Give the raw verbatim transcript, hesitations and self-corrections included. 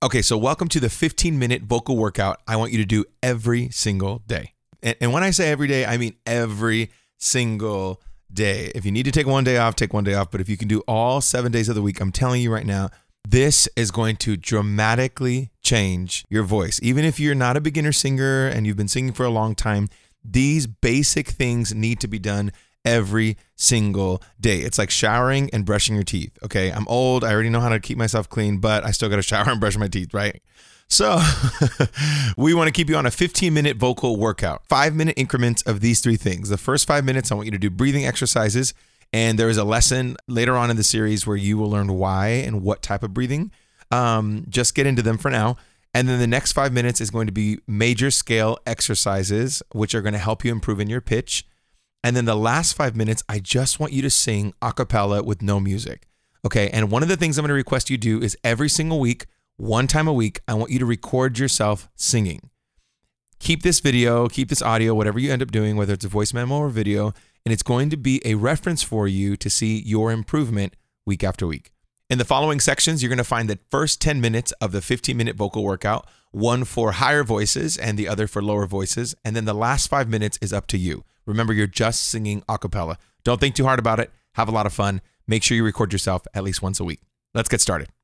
Okay, so welcome to the fifteen minute vocal workout I want you to do every single day. And, and when I say every day, I mean every single day. If you need to take one day off, take one day off. But if you can do all seven days of the week, I'm telling you right now, this is going to dramatically change your voice. Even if you're not a beginner singer and you've been singing for a long time, these basic things need to be done every single day. It's like showering and brushing your teeth. Okay, I'm old. I already know how to keep myself clean, but I still got to shower and brush my teeth, right? So we want to keep you on a fifteen minute vocal workout, five minute increments of these three things. The first five minutes, I want you to do breathing exercises. And there is a lesson later on in the series where you will learn why and what type of breathing. Um, just get into them for now. And then the next five minutes is going to be major scale exercises, which are going to help you improve in your pitch. And then the last five minutes, I just want you to sing a cappella with no music. Okay. And one of the things I'm going to request you do is every single week, one time a week, I want you to record yourself singing. Keep this video, keep this audio, whatever you end up doing, whether it's a voice memo or video, and it's going to be a reference for you to see your improvement week after week. In the following sections, you're going to find the first ten minutes of the fifteen minute vocal workout, one for higher voices and the other for lower voices. And then the last five minutes is up to you. Remember, you're just singing a cappella. Don't think too hard about it. Have a lot of fun. Make sure you record yourself at least once a week. Let's get started.